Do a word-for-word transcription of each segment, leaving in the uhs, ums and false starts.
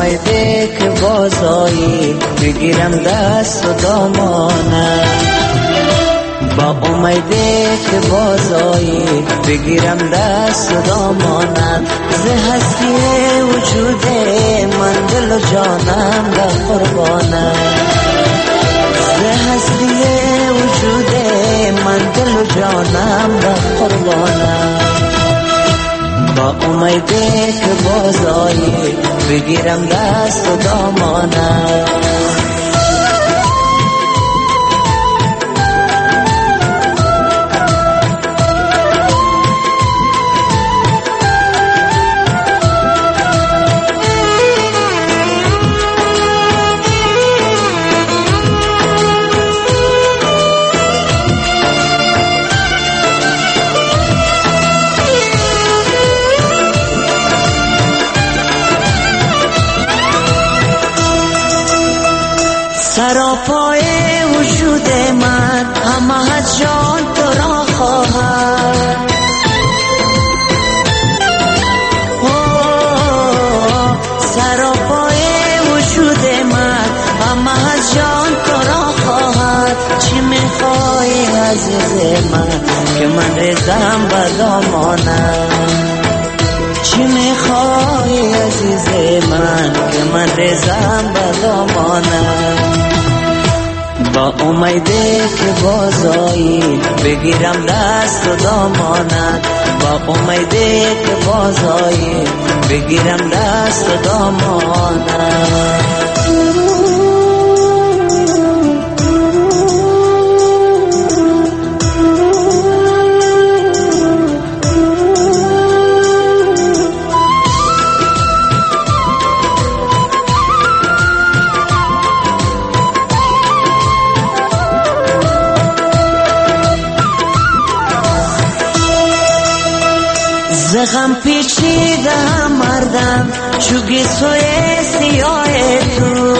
اومده که بازایی بگیرم دست و دامانم، با اومده که بازایی بگیرم دست و دامانم. ز هستی وجود من دل و جانم در قربانم، ز هستی وجود من دل و جانم در قربانم. با اومده که بازایی بگیرم دست و دامانم. سراپای وجود من همه از جان تو را خواهد، سراپای وجود من همه از جان تو را خواهد. چی میخوای عزیز من که من ریزم به دامانم، چی میخوای عزیز من که من ریزم به دامانم. با اومده که بازایی بگیرم دست و دامانت، با اومده که بازایی بگیرم دست و دامانت. زغم پیچیده مردم چوگی سوی سیاه تو،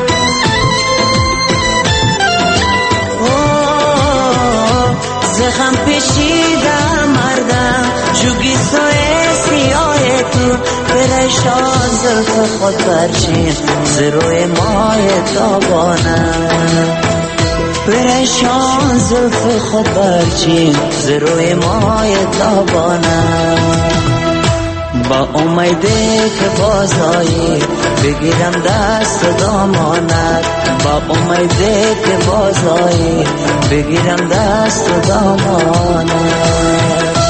زغم پیچیده مردم چوگی سوی سیاه تو. پریشان زلف خود برچین زروی ماه تابانم، پریشان زلف خود برچین زروی ماه تابانم. با اومده که بازایی بگیرم دست و دامانت، با اومده که بازایی بگیرم دست و دامانت.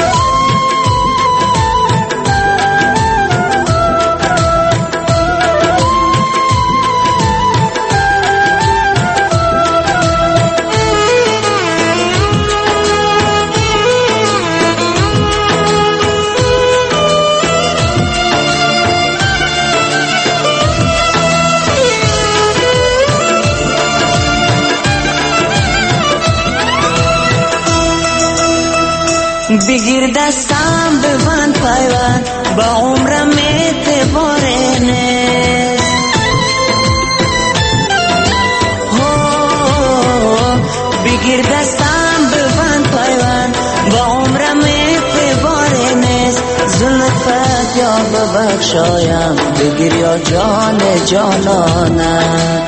بگیر دستم ببند پیوند با عمرم اعتباره نیست، بگیر دستم ببند پیوند با عمرم اعتباره نیست. زلفت یا ببخشایم بگیر یا جان جانانم،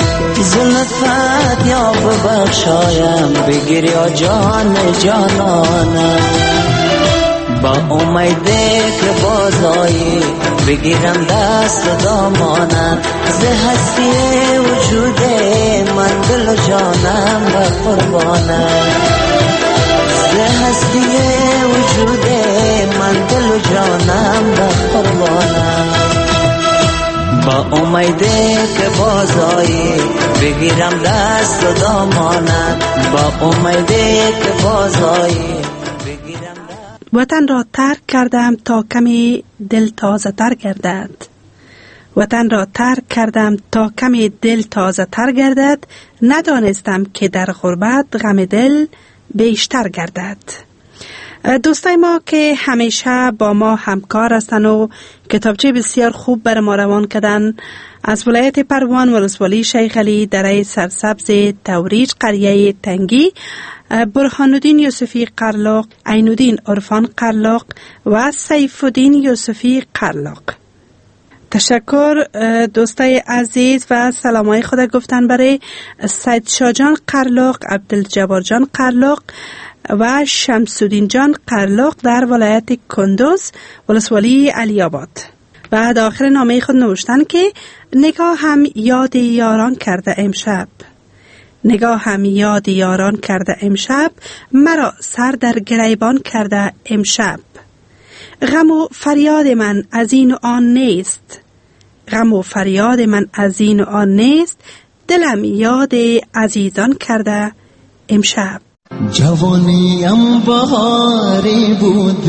زلفت یا ببخشایم بگیر یا جان جانانم. با اومده که بازایی بگیرم دست و دامانم، ز هستی وجود من دل و جانم و قربانم، ز هستی وجود من دل و جانم و قربانم. با اومده که بازایی بگیرم دست و دامانت، با اومده که بازایی بگیرم دست. وطن را ترک کردم تا کمی دل تازه تر گردد، وطن را ترک کردم تا کمی دل تازه تر گردد. ندانستم که در غربت غم دل بیشتر گردد. دوستای ما که همیشه با ما همکار هستند و کتابچه بسیار خوب بر ما روان کردن، از ولایت پروان ولسوالی شیخ علی دره سرسبز توریج قریه تنگی، برهان الدین یوسفی قرلاق، عین الدین عرفان قرلاق و سیف الدین یوسفی قرلاق. تشکر دوستای عزیز و سلامای خود گفتن برای سید شاجان قرلق، عبدالجبار جان قرلق و شمسودین جان قرلق در ولایت کندوز ولسوالی علی آباد. و داخل نامه خود نوشتن که نگاه هم یاد یاران کرده امشب، نگاه هم یاد یاران کرده امشب، مرا سر در گریبان کرده امشب. غم و فریاد من از این و آن نیست، غم و فریاد من از این و آن نیست، دلم یاد عزیزان کرده امشب. جوانیم بهاری بود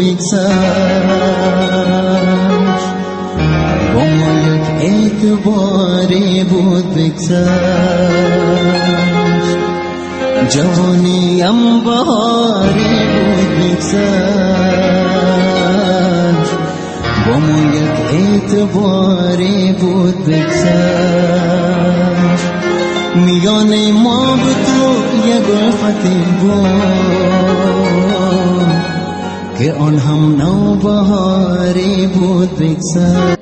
بگذشت، با ما یک اعتباری بود بگذشت. جوانیم بهاری بود بگذشت، با ما یک اعتباری بود بگذشت. میان ما به تو یک الفتی بود که آن هم نوبهاری بود بگذشت.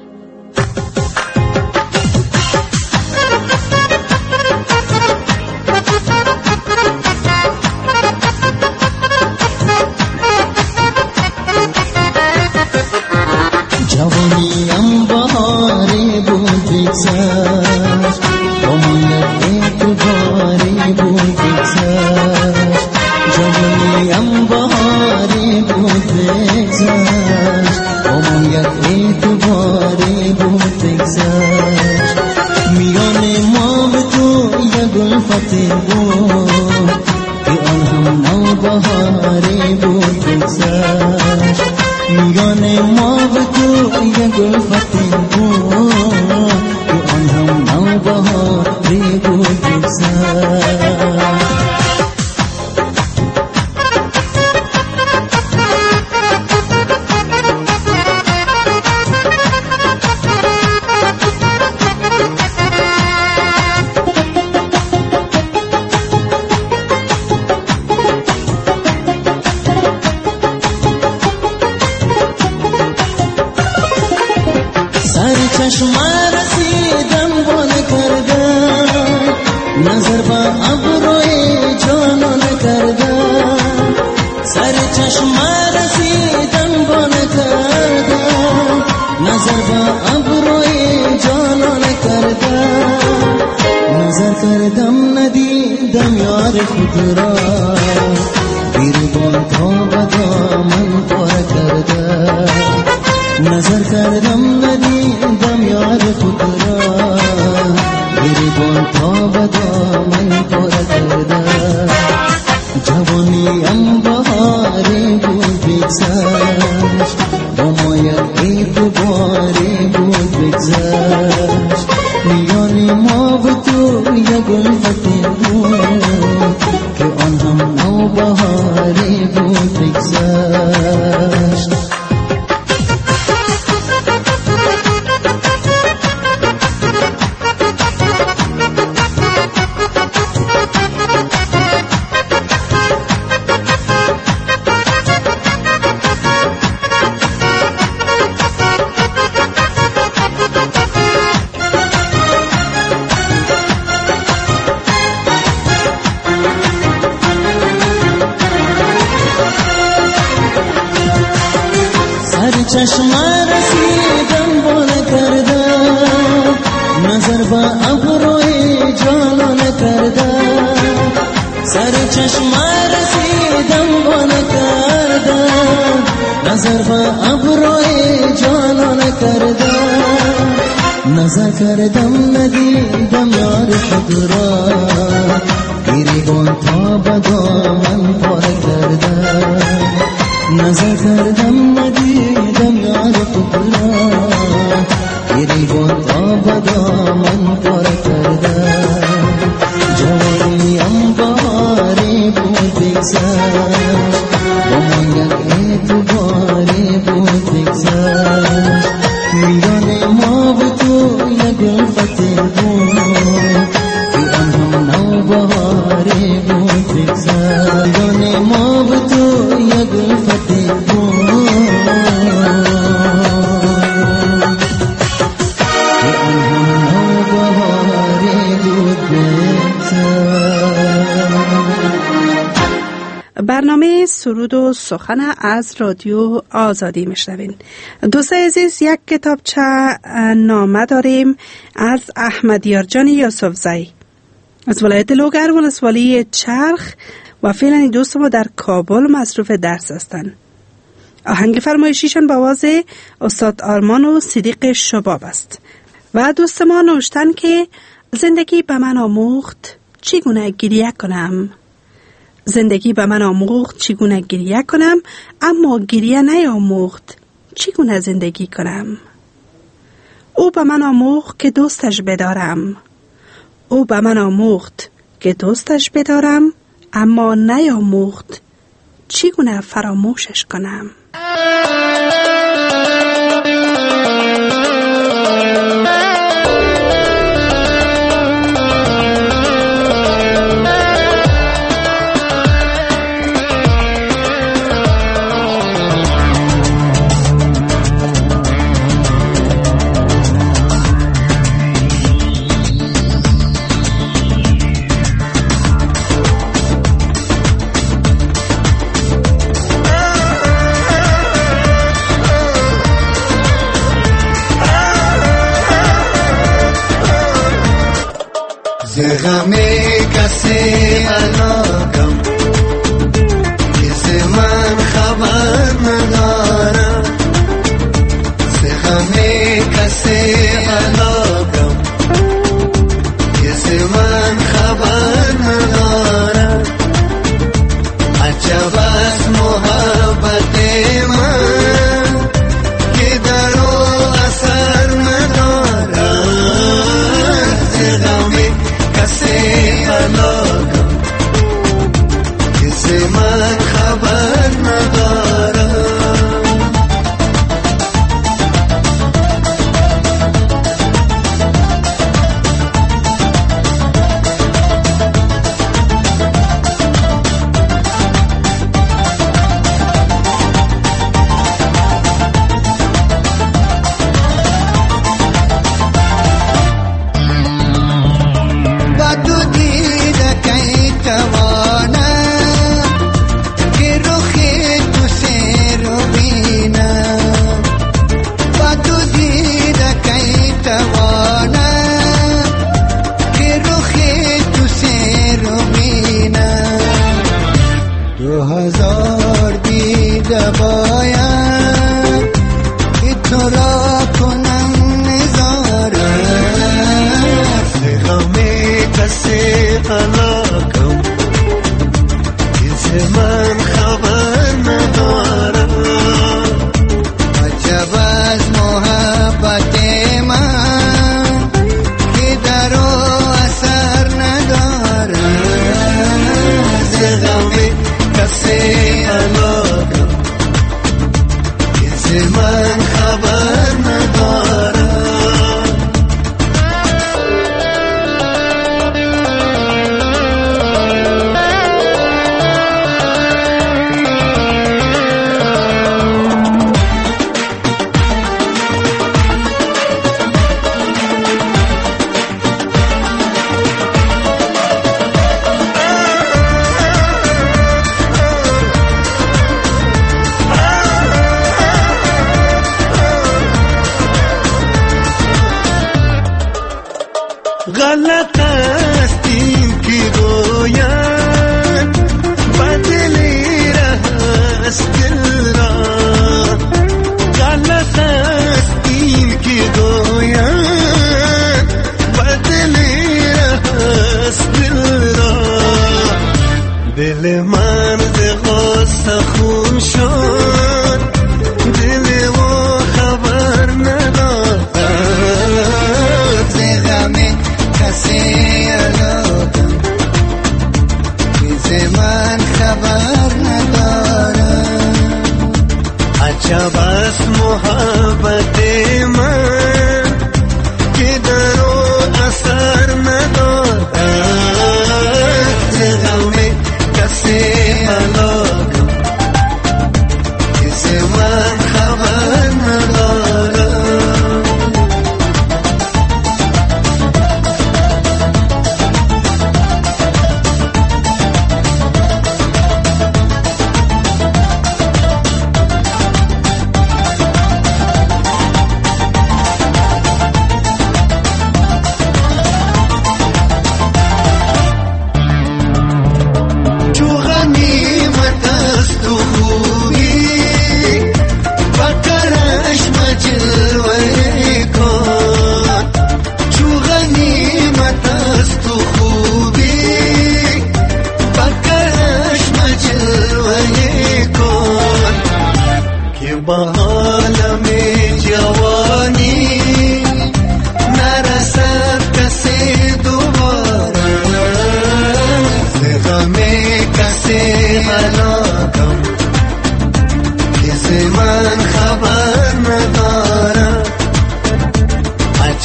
جوانیم بهاری بود بگذشت، با من اعتباری بود بگذشت. جوانیم بهاری بود بگذشت، با من اعتباری بود بگذشت. میان ما به تو یک الفتی بود که آن هم نوبهاری بود بگذشت. میان ما به تو یک الفتی بود که آن هم نوبهاری بود بگذشت. چشم رسیدم بانه کردم، نظر با ابروی جانان کردم. سر چشم رسیدم بانه کردم، نظر با ابروی جانان کردم. نظر کردم ندیدم یار خود را، بیرون تا به دامن پر کردم. نظر کردم ندیدم یار خود را، گریبان تا به دامن پر کردم. جوانیم بهاری بود بگذشت، با ما یک اعتباری بود بگذشت. میان ما به تو یک الفتی بود که آن هم نوبهاری بود بگذشت. چشم رسیدم بانه کردم، نظر با ابروی جانان کردم. سر چشم رسیدم بانه کردم، نظر با ابروی جانان کردم. نظر کردم ندیدم یار خود را، گریبان تا به دامن پر کردم. نظر کردم ندیدم یار خود را، گریبان تا به دامن پر کردم. جوانیم بهاری بود بگذشت، با من یک اعتباری بود بگذشت. میان ما به تو یک الفتی بود که آن هم نوبهاری بود بگذشت. میان ما به تو یک الفتی بود. برنامه سرود و سخن از رادیو آزادی میشنوین. دوستان عزیز، یک کتابچه نامه داریم از احمدیار جان یوسفزئی از ولایت لوگر ولسوالی چرخ و فعلا این دوست ما در کابل مصروف درس هستند. آهنگ فرمایشیشان با آواز استاد آرمان و صدیق شباب است و دوست ما نوشتن که زندگی به من آموخت چگونه گریه کنم. زندگی به من آموخت چگونه گریه کنم، اما گریه نیاموخت چگونه زندگی کنم. او به من آموخت که دوستش بدارم. او به من آموخت که دوستش بدارم، اما نیاموخت چگونه فراموشش کنم. غمی کسی علاقم کسی من خبر ندارم. غمی کسی علاقم کسی من خبر ندارم. عجب است محبت من که در او اثر ندارم. غمی کسی علاقم کسی من خبر ندارم. غلط است این که گوید بدلی است دل را. غلط است این که گوید بدلی است دل را. دل من ز غصه خون شد، دل و خبر ندارد. ز غم کسی علاقم کسی من خبر ندارم.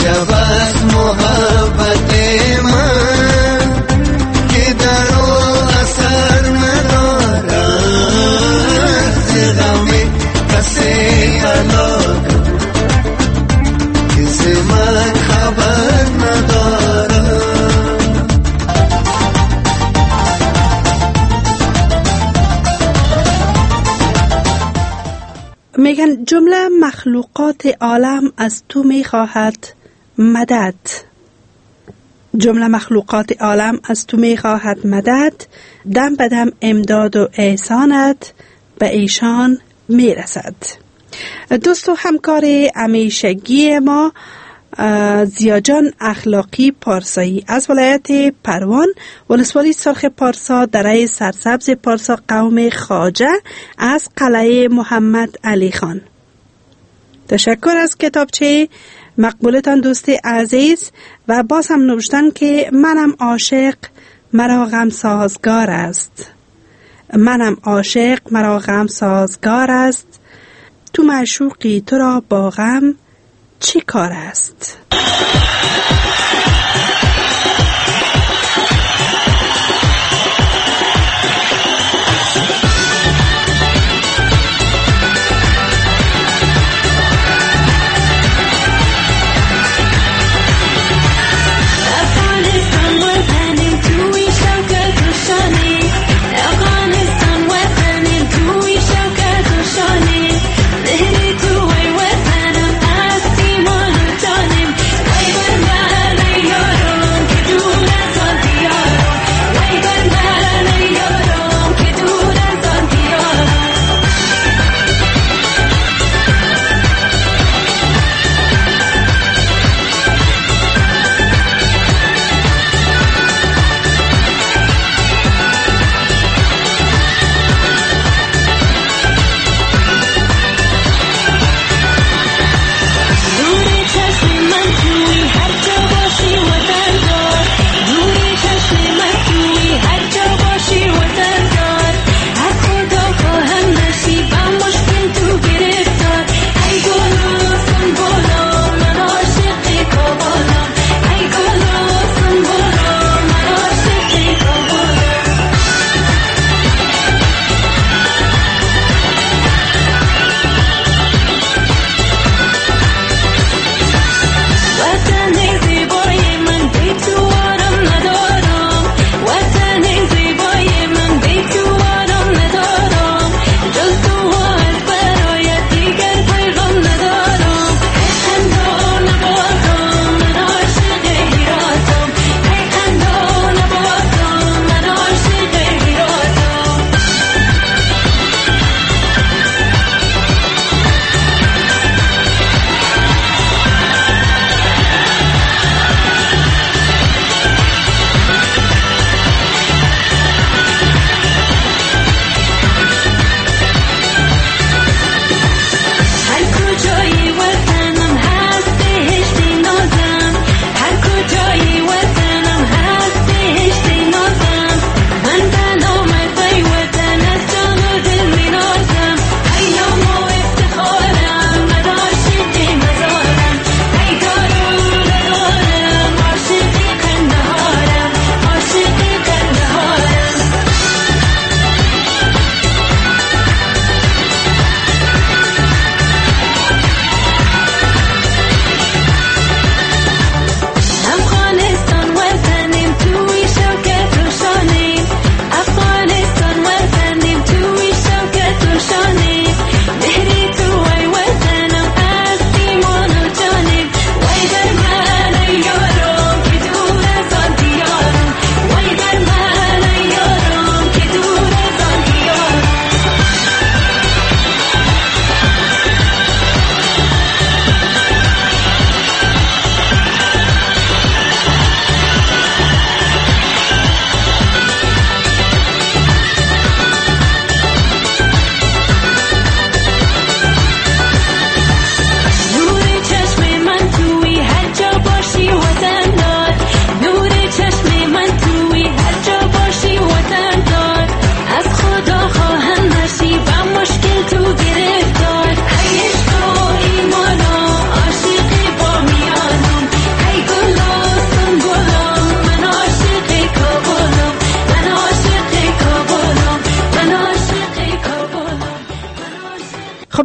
عجب است محبت من که در او اثر ندارد ز غم کسی هلاک که ز من خبر ندارد. میگن جمله مخلوقات عالم از تو میخواهد مدد. جمله مخلوقات عالم از تو میخواهد مدد، دم به دم امداد و احسانت به ایشان میرسد. دوست و همکار همیشگی ما زیاجان اخلاقی پارسایی از ولایت پروان، ولسوالی سرخ پارسا، دره سرسبز پارسا، قوم خواجه، از قلعه محمد علی خان. تشکر از کتابچه مقبولتان دوست عزیز و باز هم نوشتن که منم عاشق مرا غم سازگار است. منم عاشق مرا غم سازگار است، تو معشوقی تو را با غم چی کار است؟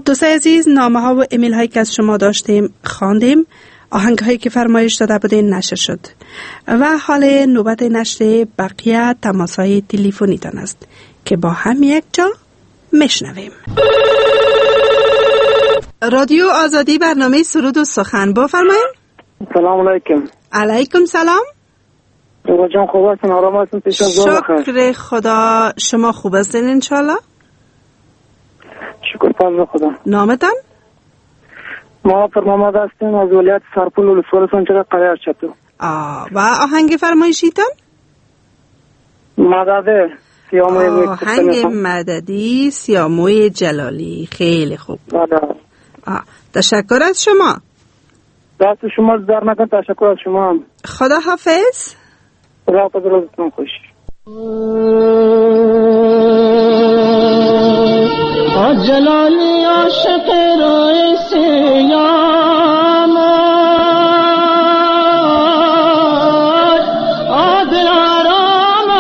دوستای عزیز، نامه ها و ایمیل هایی که از شما داشتیم خواندیم، آهنگ هایی که فرمایش داده بودین نشر شد و حال نوبت نشر بقیه تماس های تلفنی تان است که با هم یک جا میشنویم. رادیو آزادی، برنامه سرود و سخن، بفرمایید. سلام علیکم. علیکم سلام. بابا جان خوب هستین؟ آرام هستین؟ پیش از ظهر بخیر. شکر خدا، شما خوب هستین انشالله؟ شکر فضل خدا. نامتان؟ ما پر محمد هستیم از ولایت سرپل ولسوالی سنچر قریه چتو. آه و آهنگ فرمایشیتان؟ مدده سیاموی آهنگ مددی سیاموی جلالی. خیلی خوب. آه. تشکر از شما. دست شما در نکن. تشکر از شما هم. خدا حافظ. خدا حافظ، روزتون خوش. جلالی عاشق روی سیام عادل آرام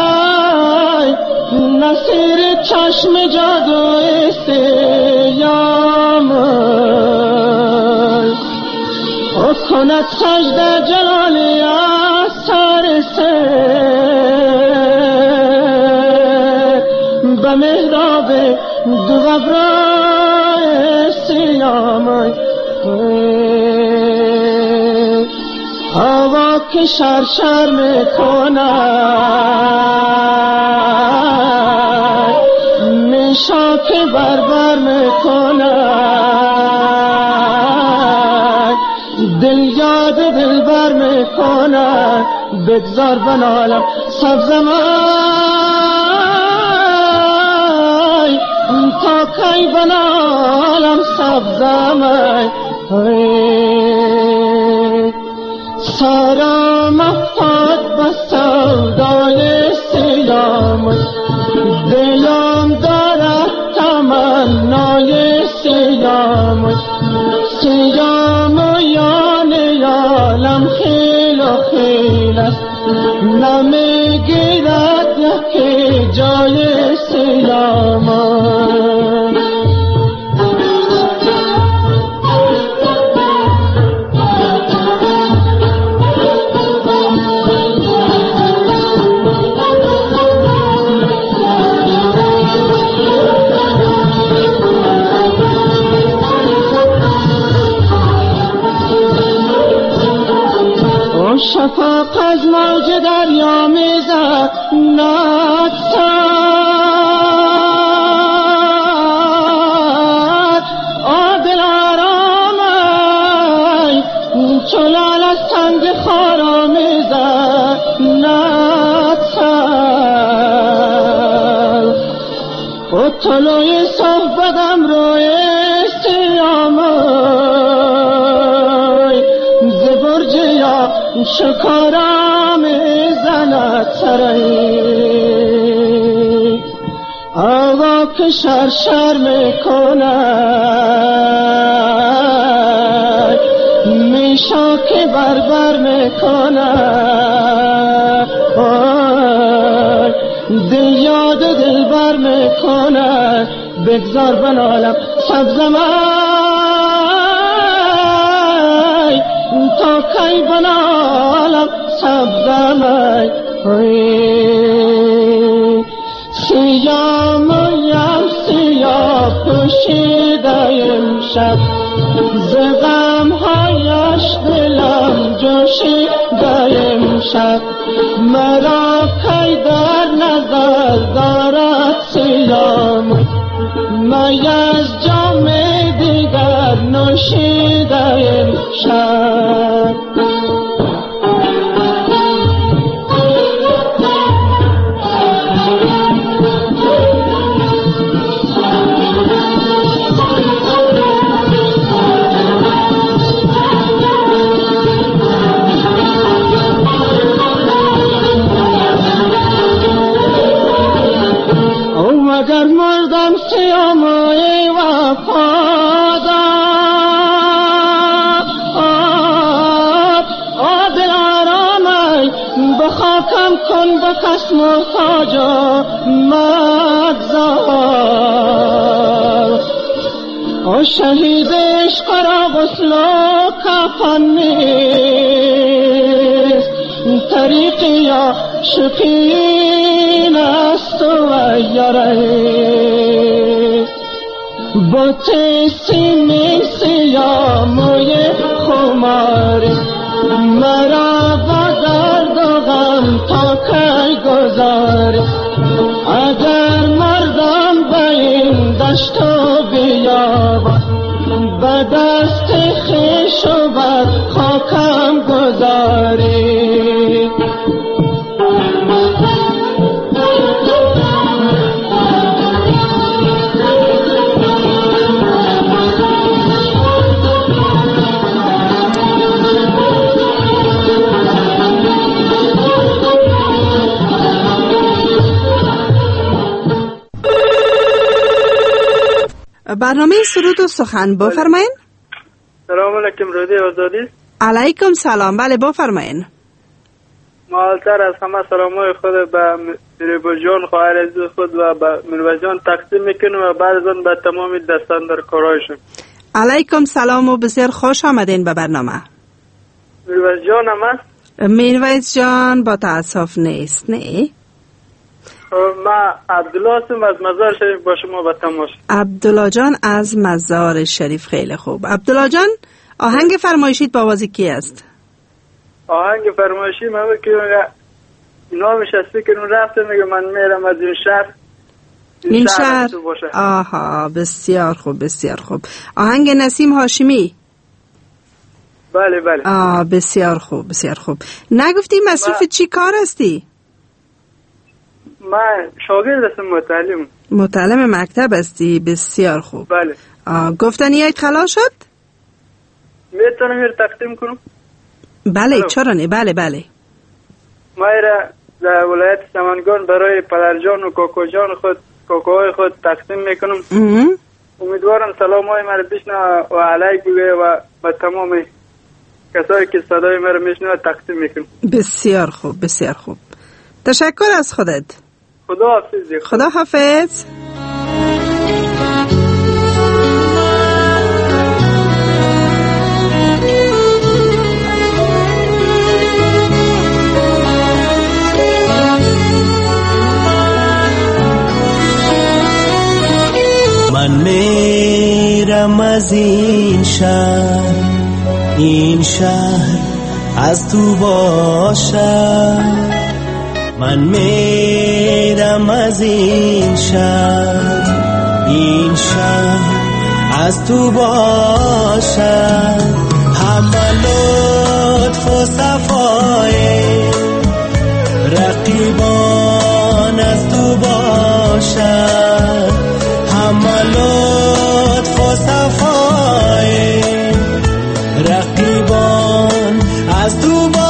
نصیر چشم جادوی سیام او کند سجده جلالی از سر سر به محراب دو ابرای سیام هوا که شرشر میکند میشا که بربر میکند دل یاد دل بر میکند بگذار بنالم سبزمای تا کی بنالم سبزمای سارا مفتاد به سودای سیام دلم دارد تمنای سیام سیام یعنی عالم خیل و خیل است نمیگیرد یکی جای سیام شفاق از موج دریا میزد نتسد عادل آرامای چلال از تنگ خارا میزد نتسد و طلوی صحبتم روی سیامای زبرج یا شکارا میزند سرایی هوا که شرشر میکند میشا که بربر میکند دل یاد دل بر میکند بگذار بنالم سبزمای تا کی بنالم سبزمای سیامویم سیاه پوشیده امشب ز غمهایش دلم جوشیده امشب مرا کی در نظر دارد سیاموی می از جام دیگر نوشیده امشب اگر مردم سیاموی وفادار عادل آرامای به خاکم کن به کس محتاجا مگذار و شهید عشق را غسل و کفن نیست طریق یا شقین است و یاره بوت سینی سیا موی خماری مرا بگرد و غم تا کی گذاری اگر مردم به این دشت و بیابان به دست خویش و بر خاکم گذاری برنامه سرود و سخن بفرمایین. سلام علیکم رادیو آزادی. علیکم سلام. بله بفرمایین. مالتر از همه سلامای خود به میربا جان خواهر عزیز خود و به میربا جان تقدیم میکنم و بعد از آن به تمام دستان در کارایشون. علیکم سلام و بسیار خوش آمدین به برنامه. میربا جان هم است؟ میرویس جان با تاسف نیست. نه ما عبدالله هستم از مزار شریف با شما به تماس. عبدالله جان از مزار شریف. خیلی خوب. عبدالله جان آهنگ فرمایشیت با آواز کی است؟ آهنگ فرمایشی من که نامش است که اون رفته میگه من میرم از این شهر این, این شهر, شهر. آها بسیار خوب بسیار خوب. آهنگ نسیم هاشمی. بله بله. آه بسیار خوب بسیار خوب. نگفتی مصروف با... چی کار هستی؟ من شاگرد هستم متعلم. متعلم مکتب هستی. بسیار خوب. بله. گفتنی هایت خلاص شد؟ میتونم یه تقدیم کنم؟ بله چرا نه. بله بله. ما را در ولایت سمنگان برای پدرجان و کاکاجان خود کاکاهای خود تقدیم میکنم. امیدوارم سلام های مرا بشنوه و علیک بگه و به تمام کسایی که صدای مرا میشنوه تقدیم میکنم. بسیار خوب بسیار خوب. تشکر از خودت. خدا حافظ. خدا حافظ. من میرم از این شهر این شهر از تو باشد من میرم از این شهر این شهر از تو باشد همه لطف و صفای رقیبان از تو باشد همه لطف و صفای رقیبان از تو باشد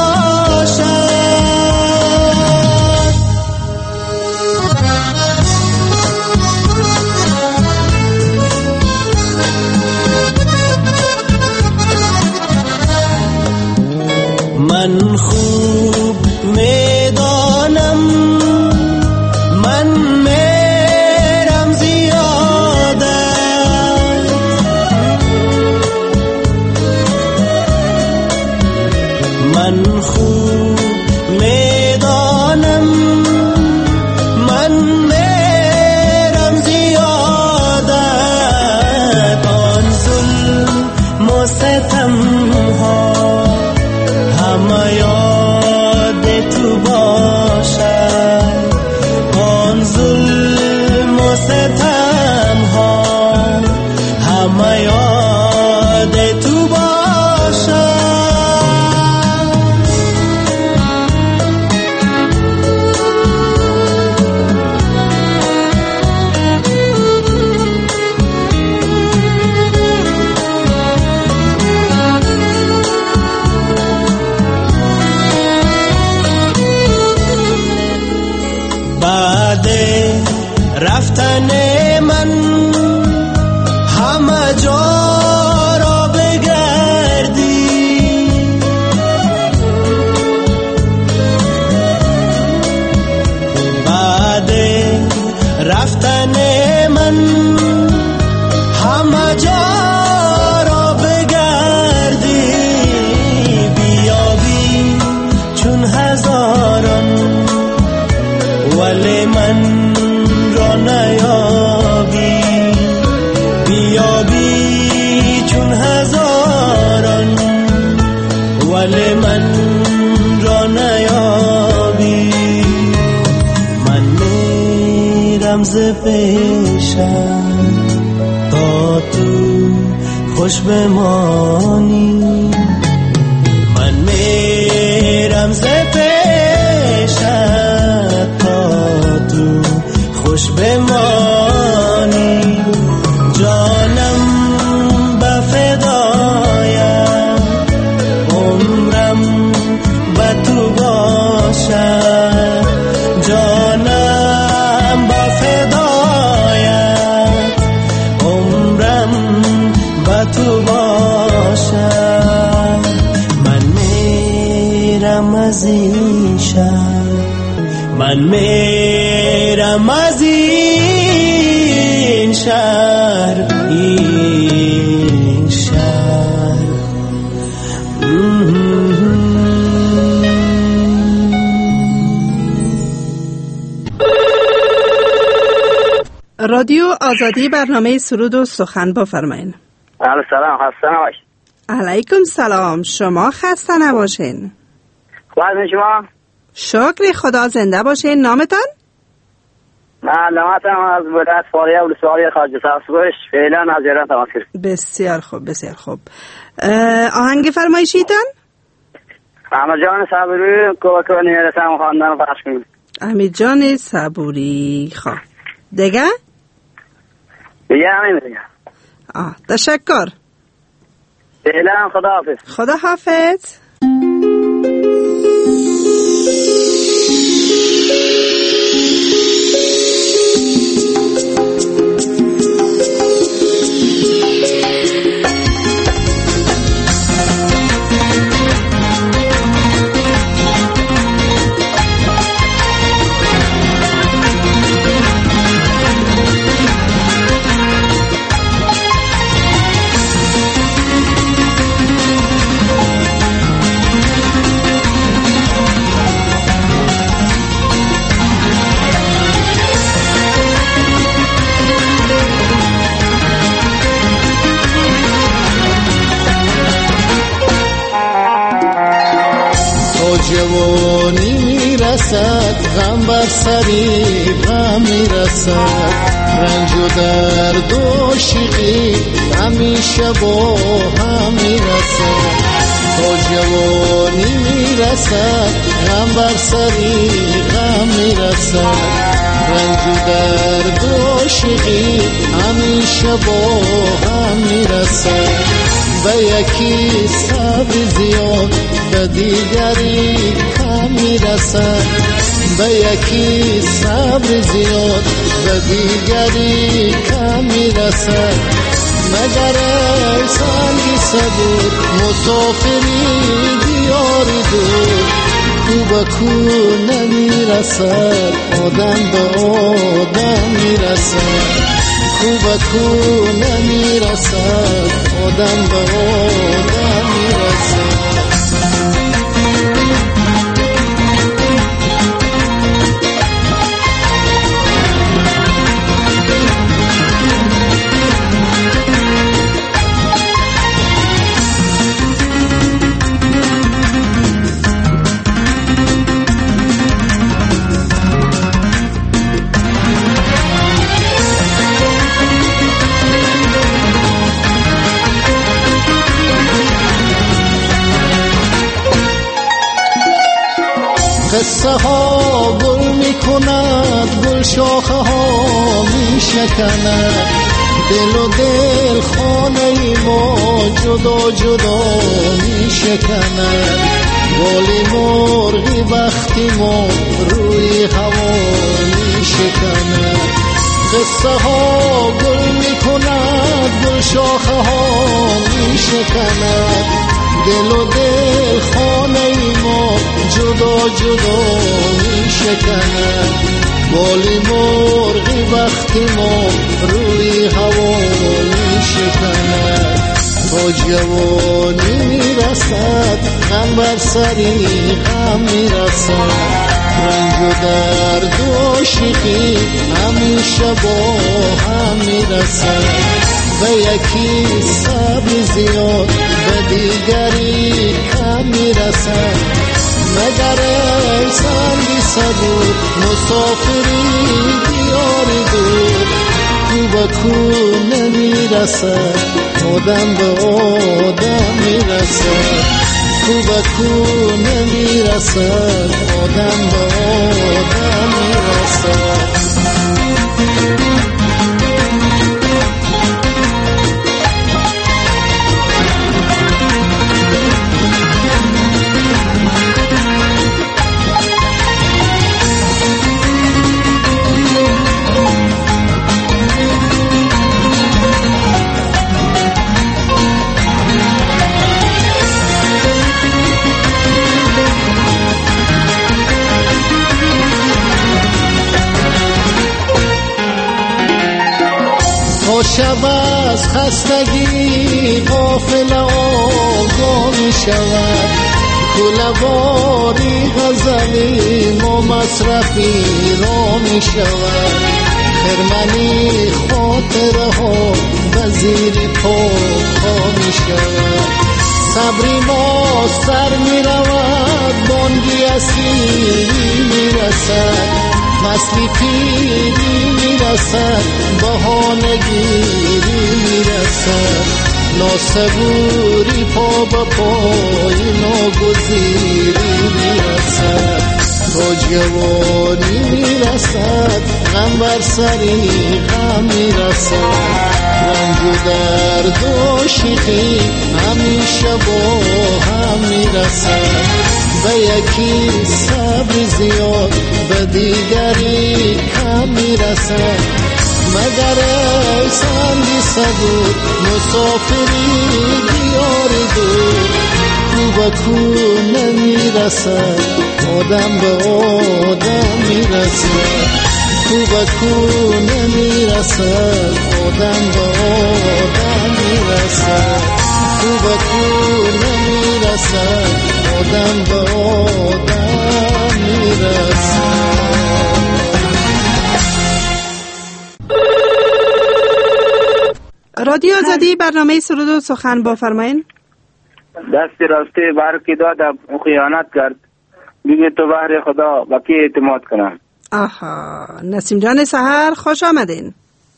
من خوب میدانم من میرم زیادت من خوب میدانم من میرم زیادت آن ظلم و ستم ها همه یاد تو باشد آن ظلم و ستم ها همه یاد تو باشد بعد رفتن من همه جا را بگردی بعد رفتن من همه جا حال من را نیابی، من میرم ز پیشم تا تو خوش بمانی، من میرم ز پیشم تا تو خوش بمانی، جانم به فدایم عمرم به تو باشد، جانم به فدایم عمرم به تو باشد، من میرم از این شهر، من میرم از این شهر، این شهر. رادیو آزادی، برنامه سرود و سخن بفرمایین. علیکم سلام، خسته نباشید. علیکم سلام، شما خسته نباشین. خواهد شما؟ شکر خدا، زنده باشین. نامتان؟ معلوماتم از ولایت فاریاب ولسوالی خواجه سبزگوش، فعلا از ایران تماس گرفتم. بسیار خوب، بسیار خوب. آهنگ فرمایشیتان؟ احمد جان صبوری کوکو نیرسم خواندن رو پخش کنیم. احمد جان صبوری. خواه دیگه؟ دیگه همین دیگه. آه، تشکر. فعلا خدا حافظ. خدا حافظ. جوانی میرسد، غم بر سری غم میرسد، رنج و درد و شیقی همیشه با هم میرسد. تا جوانی میرسد، غم بر سری غم میرسد، رنج و درد و شیقی همیشه با هم میرسد. به یکی صبر زیاد به دیگری کم میرسد، به یکی صبر زیاد به دیگری کم میرسد. مگر ای سنگی صبور مسافری دیاری دور، کو به کو نمیرسد آدم به آدم میرسد، کو به کو نمیرسد آدم به آدم میرسد. قصه ها گل می کند، گل شاخه ها می شکند، دل و دل خانه ما جدا جدا می شکند. بالی مرغی وقتی ما روی هوا می شکند. قصه ها گل می کند، گل شاخه ها می شکند، دل و دل خانه ما جدا جدا می شکند. بالی مرغی وقتی ما روی هوا می شکند. تا جوانی می رسد، غم بر سری غم می رسد، رنج و درد و شیقی همیشه با هم میرسد به یکی صبر زیاد به دیگری کم میرسد مگر ای سنگی صبور مسافری دیاری دور کو به کو نمیرسد آدم به آدم میرسد کو به کو نمیرسد آدم به آدم میرسد شب از خستگی غافل آگاه می شود کله‌واری غزلی ما مصرفی را می شود خرمنی خاطره ها وزیری پاکا می شود صبری ما سر می رود بانگی اسیری می رسد فصلی پیری میرسد بهانه گیری میرسد ناسبوری پا به پای ناگزیری میرسد تا جوانی میرسد غم بر سری غم میرسد رنج و درد و شیقی همیشه با هم میرسد به یکی صبر زیاد به دیگری کم میرسد مگر ای سنگی صبور مسافری دیاری دور کو به کو نمیرسد آدم به آدم میرسد کو به کو نمیرسد آدم به آدم میرسد کو به کو نمیرسد آدم به آدم میرسد رادیو آزادی برنامه سرود و سخن بفرمایین. دست راسته بر کی دادم خیانت کرد دیگه تو بهر خدا با کی اعتماد کنم. آها نسیم جان سحر خوش آمدین.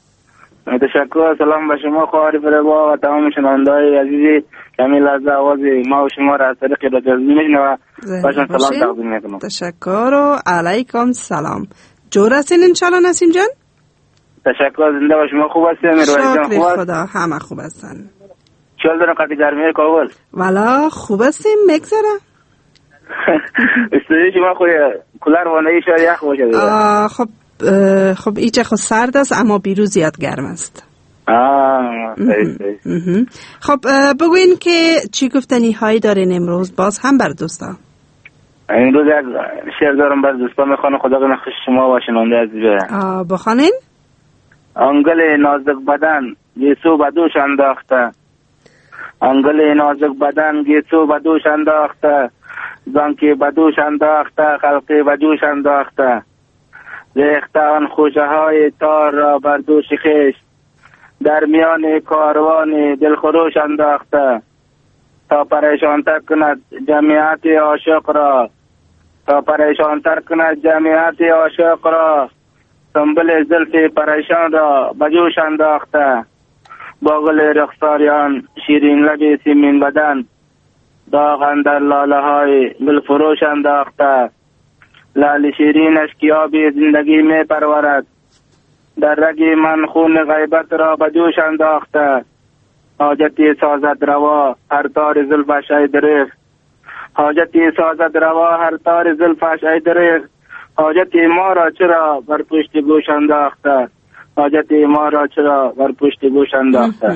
تشکر سلام به شما خواهر فربا و تمام شنونده‌های عزیزی کمی لحظه آواز ما و شما را از طریق رادیو میشنوم باشم سلام تقدیم میکنم. تشکر و علیکم سلام. جور هستین انشالله نسیم جان؟ تشکر زنده و شما خوب هستین؟ شکر خدا همه خوب هستن. چال دارم قطع گرمی کابل؟ والا خوب هستیم مگذره. استودیو شما خوی کولر وانایی شاید یخ باشه دیگه. خب خب ایچه خود سرد است اما بیرون زیاد گرم است. آه خب بگوین که چی گفتنی هایی دارین امروز باز هم بر دوستا؟ امروز یک شعر دارم بر دوستا میخوانم خدا کنه خوش شما و شنونده عزیزه. بخوانین؟ انگل نازک بدن گیسو بدوش انداخته انگل نازک بدن گیسو بدوش انداخته زانکی بدوش انداخته خلقی بدوش انداخته ریخته آن خوشه های تار را بر دوش خیش در میان کاروان دلخروش انداخته تا پریشان تر کند جمعیت عاشق را تا پریشان تر کند جمعیت عاشق را سنبل زلف پریشان را بجوش انداخته با گل رخساریان شیرین لب سیمین بدن داغ اندر لاله های گل فروش انداخته لال شیرینش که آب زندگی می پرورد در رگ من خون غیبت را بجوش انداخته حاجتی سازد روا هر تار زلفش ای دریغ حاجتی سازد روا هر تار زلفش ای دریغ حاجتی ما را چرا بر پشت گوش انداخته حاجتی ما را چرا بر پشت گوش انداخته.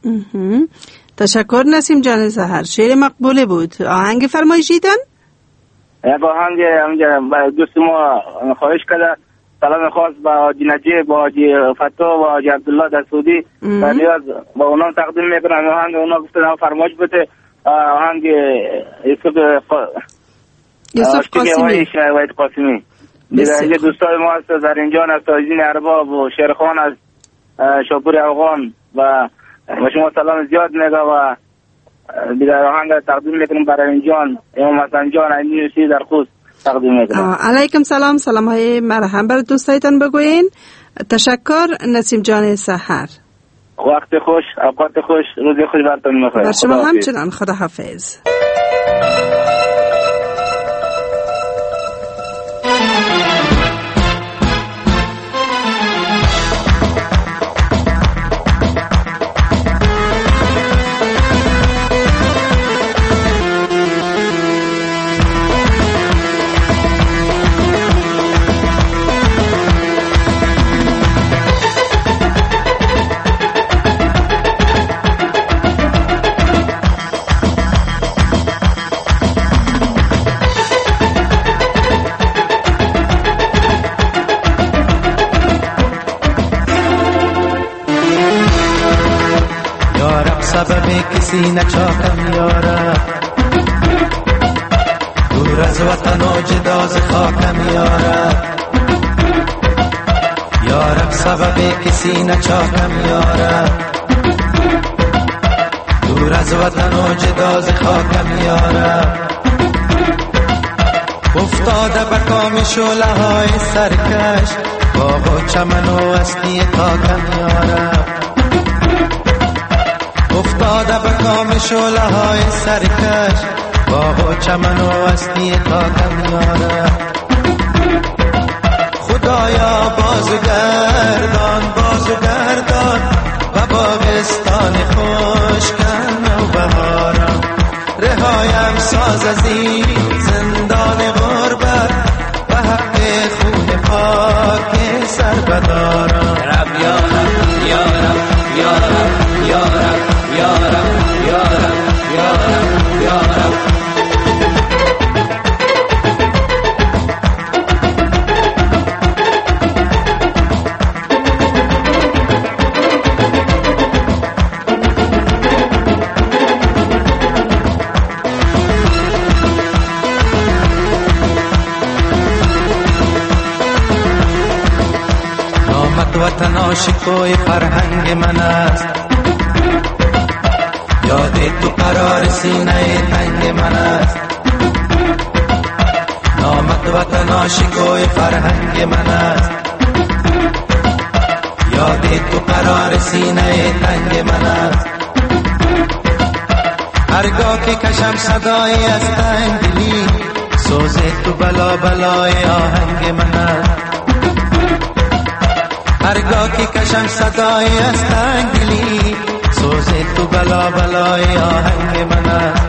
تشکر نسیم جان سحر شعر مقبوله بود. آهنگ فرمایشیدن؟ یک آهنگ دوست ما خواهش کرده سلام خاص با حاجی نجیب با حاجی فتو و حاجی عبدالله در سعودی و نیاز با اونا تقدیم میکنم. آهنگ اونا گفتن فرمایش بده آهنگ یوسف یوسف قاسمی قاسمی دیگه دوستای ما هست از زرینجان از تاجین ارباب و شیرخان از شاپور افغان و و شما سلام زیاد میگه و دیگه آهنگ تقدیم میکنم برای اینجان امام حسن جان اینی در خوست تقدیم میکنم. علیکم سلام، سلام های مرحمت بر دوستایتان بگوین. تشکر نسیم جان سحر. وقت خوش، اوقات خوش، روز خوش براتون میخوایم. بر شما همچنان. خدا حافظ. کسی نچاکم یارا دور از وطن و جدا ز خاکم یارا یارب سبب کسی نچاکم یارا دور از وطن و جدا ز خاکم یارا افتاده به کام شعله های سرکش باغ و چمن و اسکی تاکم یارا افتاده به کام شعله های سرکش باغ و چمن و اسکی تاکم یارا خدایا بازو گردان بازو گردان و باغستان خوش کن و بهارم رهایم ساز از این زندان غربت و حق خون پاک سر بدارم رب یارم یارم یارم یارم یارم یارم یارم یارم نامت وطن عاشقوی فرهنگ من است یاد تو قرار سینه تنگ من است نامت وطن عاشقوی فرهنگ من است یاد تو قرار سینه تنگ من است هرگاه که کشم صدای از تنگلی سوز تو بلا بلای آهنگ من است هرگاه که کشم صدای از تنگلی سوز تو بلا بلای آهنگ من است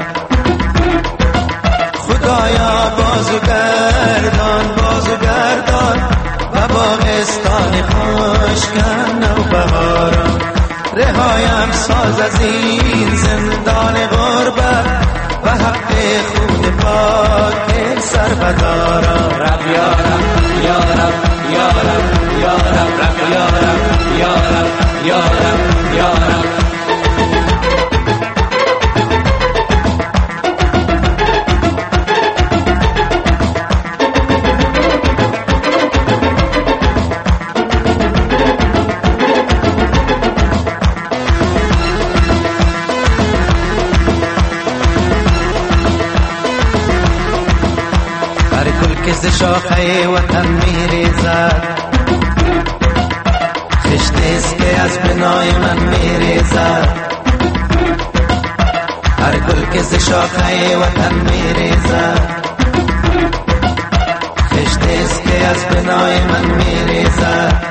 خدایا بازو گردان بازو گردان و باغستان خوش کن و بهارم رهایم ساز از این زندان غربت و حق خون پاک سر بدارم رب یارم یارم یارم یارم رب یارم یارم یارم یارم ز شاخه وطن میریزد خشت است که از بنای من میریزد هر گل که ز شاخه وطن میریزد خشت است که از بنای من میریزد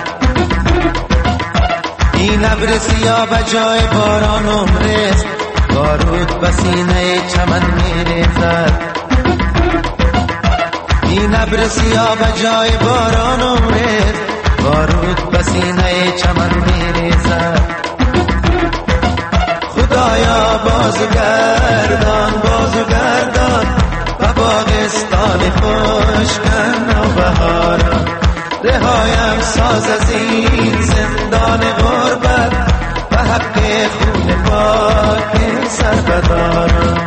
این ابر سیاه به جای باران عمرست بارود به سینه چمن میریزد این ابر سیاه به جای باران عمرت بارود به سینه چمن میریزد خدایا بازو گردان بازو گردان و باغستان خوش کن و بهارم رهایم ساز از این زندان غربت و حق خون پاک سر بدارم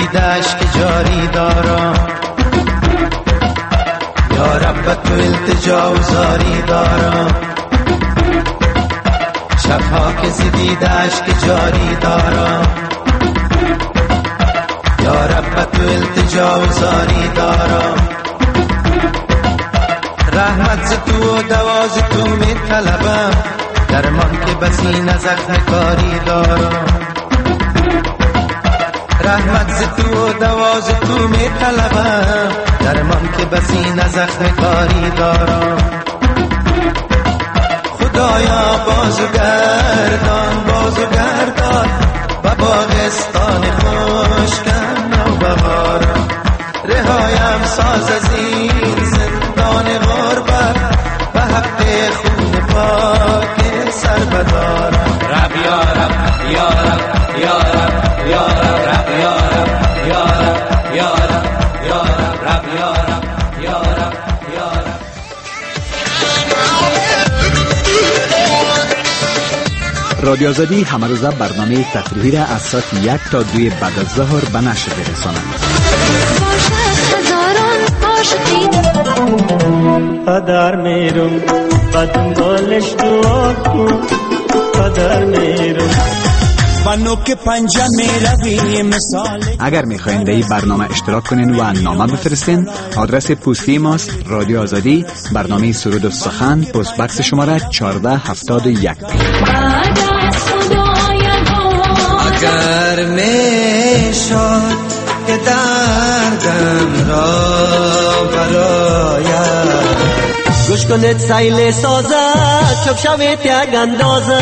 دیدش که جاری دارم، یا رب تو التجا و زاری دارم. شبها که زدیدش که جاری دارم، یا رب تو التجا و زاری دارم. رحمت ز تو و دواز تو می طلبم، درمان که بسی نزخم کاری دارم. رحمت ز تو و دواز تو می طلبم، درمان که بسی نزخم کاری دارم. خدایا بازو گردان بازو گردان و باغستان خوشکم نو بهارم. رهایم ساز از این زندان غربت و حق خون پاک سر بدارم. رب یا رب یا رب یا رب یا رب رب یا رب یا رب یا رب یا رب رب یا رب یا رب یا رب. رادیو آزادی همه روزه برنامه تفریحی را از ساعت یک تا دوی بعد از ظهر به نشر برساند. قدر میرم بدون گلش دعا کن، قدر میرم بانو که پنجه میروی مثال. اگر میخواین در این برنامه اشتراک کنین و نامه بفرستین، آدرس پستی ماست رادیو آزادی، برنامه سرود و سخن، پست بکس شماره چهارده هفتاد و یک. اگر میشد که دردم را برایم گوش کنید سیل سازه چوب شوید یک اندازه.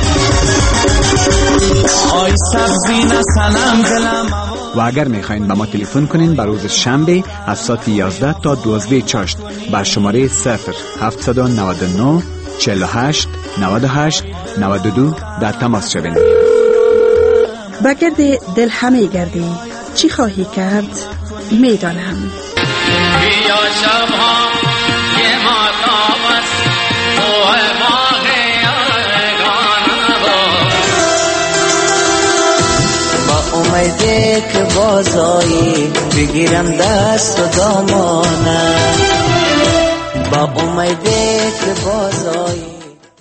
آی سبزی نسنم دلم. و اگر میخواین به ما تلفن کنین بر روز شنبه از ساعت یازده تا دوازده چاشت بر شماره صفر هفتصد و نود و نه چهل و هشت نود و هشت نود و دو در تماس شوین. بگرد دل همه گردی چی خواهی کرد میدانم. بیا شبها که ماتام است اوه ماه یارگانه با امیده که بازایی بگیرم دست و دامانه، با امیده که بازایی.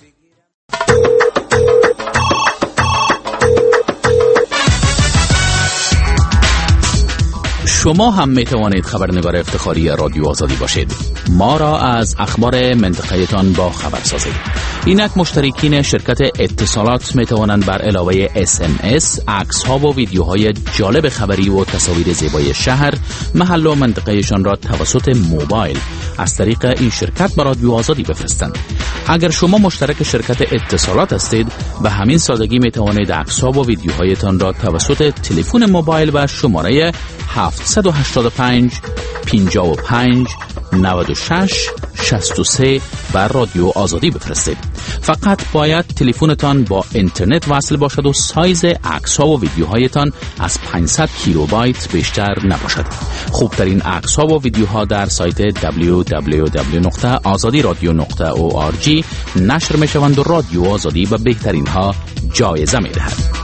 شما هم می توانید خبرنگار افتخاری رادیو آزادی باشید. ما را از اخبار منطقه‌تان با خبر سازید. اینک مشترکین شرکت اتصالات می توانند بر علاوه اس ام اس، عکس ها و ویدیوهای جالب خبری و تصاویر زیبای شهر، محل و منطقهشان را توسط موبایل از طریق این شرکت به رادیو آزادی بفرستند. اگر شما مشترک شرکت اتصالات هستید، به همین سادگی می توانید عکس ها و ویدیوهایتان را توسط تلفن موبایل و شماره هفت هشت پنج پنجاه و پنج نود و شش شصت و سه بر رادیو آزادی بفرستید. فقط باید تلفنتان با اینترنت وصل باشد و سایز عکس‌ها و ویدیوهایتان از پانصد کیلوبایت بیشتر نباشد. خوبترین عکس‌ها و ویدیوها در سایت دبلیو دبلیو دبلیو نقطه آزادی رادیو نقطه او آر جی نشر می‌شوند و رادیو آزادی به بهترین ها جایزه می‌دهد.